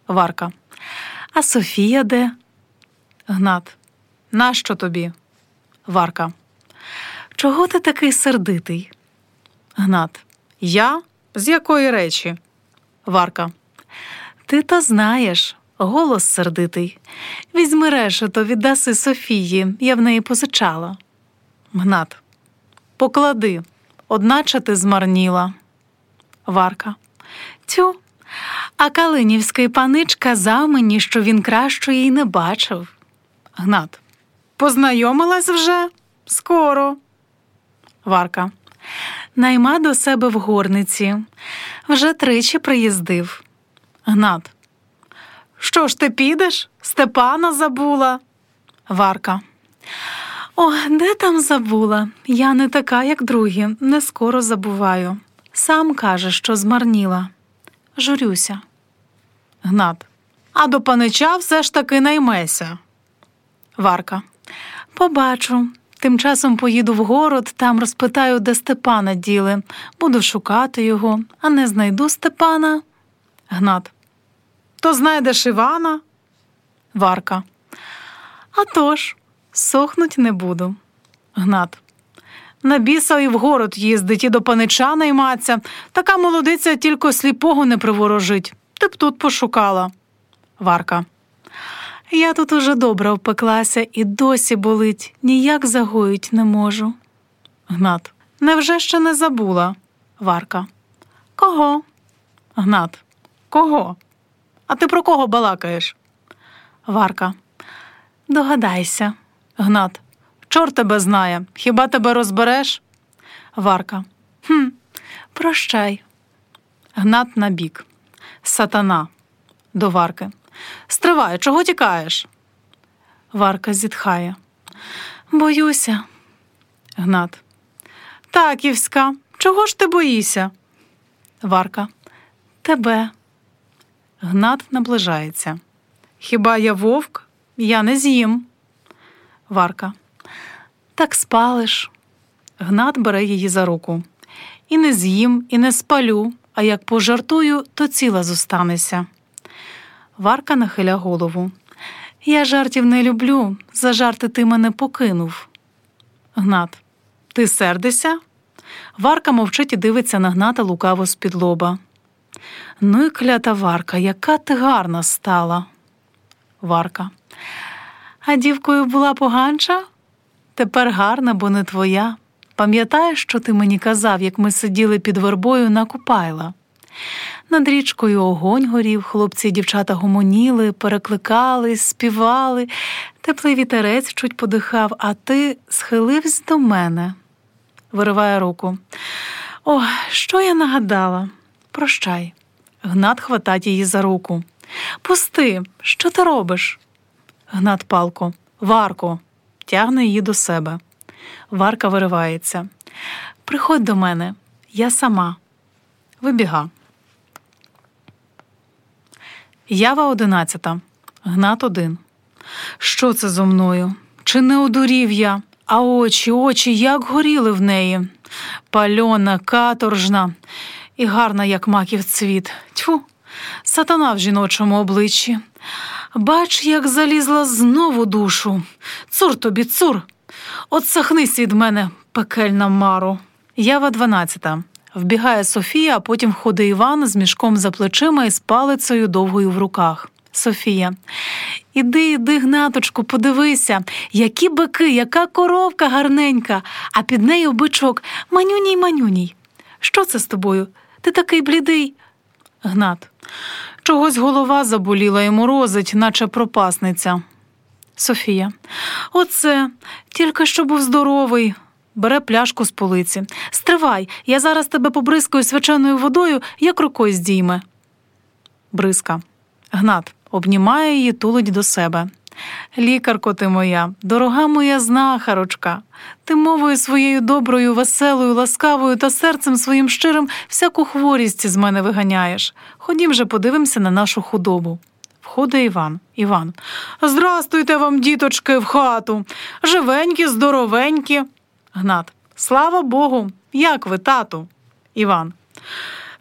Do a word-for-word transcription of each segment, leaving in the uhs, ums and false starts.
Варка. А Софія де? Гнат. Нащо тобі? Варка. Чого ти такий сердитий? Гнат. Я? З якої речі? Варка. Ти то знаєш, голос сердитий. Візьми решето, віддаси Софії, я в неї позичала. Гнат. Поклади, одначе ти змарніла. Варка. Тю, а калинівський панич казав мені, що він кращої й не бачив. Гнат. Познайомилась вже? Скоро. Варка. Найма до себе в горниці. Вже тричі приїздив. Гнат. Що ж ти підеш? Степана забула? Варка. О, де там забула? Я не така, як другі, не скоро забуваю. Сам каже, що змарніла. Журюся. Гнат. А до панича все ж таки наймеся. Варка. Побачу. Тим часом поїду в город, там розпитаю, де Степана діли. Буду шукати його, а не знайду Степана. Гнат. То знайдеш Івана? Варка. А тож, сохнуть не буду. Гнат. На біса і в город їздить, і до панича найматься. Така молодиця тільки сліпого не приворожить. Ти б тут пошукала. Варка. Я тут уже добре впеклася і досі болить, ніяк загоїть не можу. Гнат. Невже ще не забула? Варка. Кого? Гнат. Кого? А ти про кого балакаєш? Варка. Догадайся. Гнат. Чорт тебе знає, хіба тебе розбереш? Варка. Хм, прощай. Гнат набік. Сатана. До Варки. Стривай, чого тікаєш? Варка зітхає. Боюся. Гнат. Таківська, чого ж ти боїшся? Варка. Тебе. Гнат наближається. Хіба я вовк? Я не з'їм. Варка. Так спалиш. Гнат бере її за руку. І не з'їм, і не спалю, а як пожартую, то ціла зостанеся. Варка нахиля голову. Я жартів не люблю, за жарти ти мене покинув. Гнат. Ти сердишся? Варка мовчить і дивиться на Гната лукаво з-під лоба. Ну і клята Варка, яка ти гарна стала. Варка. А дівкою була поганча? Тепер гарна, бо не твоя. Пам'ятаєш, що ти мені казав, як ми сиділи під вербою на Купайла? Над річкою огонь горів, хлопці і дівчата гомоніли, перекликались, співали. Теплий вітерець чуть подихав, а ти схилився до мене. Вириває руку. О, що я нагадала? Прощай. Гнат хватать її за руку. Пусти, що ти робиш? Гнат палко. Варко. Тягне її до себе. Варка виривається. Приходь до мене, я сама. Вибіга. Ява одинадцята. Гнат один. Що це зо мною? Чи не одурів я? А очі, очі, як горіли в неї. Пальона, каторжна і гарна, як маків цвіт. Тьфу, сатана в жіночому обличчі. Бач, як залізла знову душу. Цур тобі, цур! Отсахнись від мене, пекельна маро. Ява дванадцята. Вбігає Софія, а потім входить Іван з мішком за плечима і з палицею довгою в руках. Софія. Іди, іди, Гнаточку, подивися, які бики, яка коровка гарненька, а під нею бичок манюній, манюній. Що це з тобою? Ти такий блідий. Гнат. Чогось голова заболіла і морозить, наче пропасниця. Софія. Оце, тільки що був здоровий. Бере пляшку з полиці. Стривай, я зараз тебе побризкаю свяченою водою, як рукою здійме. Бризка. Гнат обнімає її, тулить до себе. Лікарко ти моя, дорога моя знахарочка, ти мовою своєю доброю, веселою, ласкавою та серцем своїм щирим всяку хворість з мене виганяєш. Ходім же подивимося на нашу худобу. Входить Іван. Іван. Здрастуйте вам, діточки, в хату. Живенькі, здоровенькі. Гнат. Слава Богу. Як ви, тату? Іван.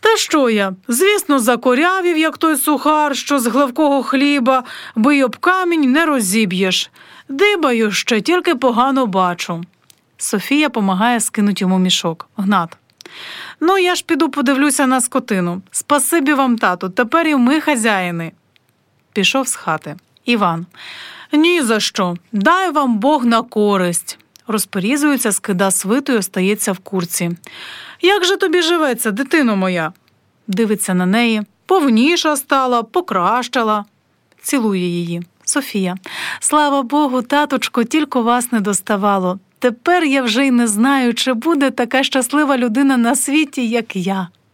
Та що я? Звісно, закорявів, як той сухар, що з гливкого хліба, бий об камінь не розіб'єш. Дибаю ще, тільки погано бачу. Софія помагає скинуть йому мішок. Гнат. Ну, я ж піду подивлюся на скотину. Спасибі вам, тату, тепер і ми хазяїни. Пішов з хати. Іван. Ні за що. Дай вам Бог на користь. Розперізується, скида свиту й остається в курці. Як же тобі живеться, дитино моя? Дивиться на неї. Повніша стала, покращала. Цілує її. Софія. Слава Богу, таточко, тільки вас не доставало. Тепер я вже й не знаю, чи буде така щаслива людина на світі, як я.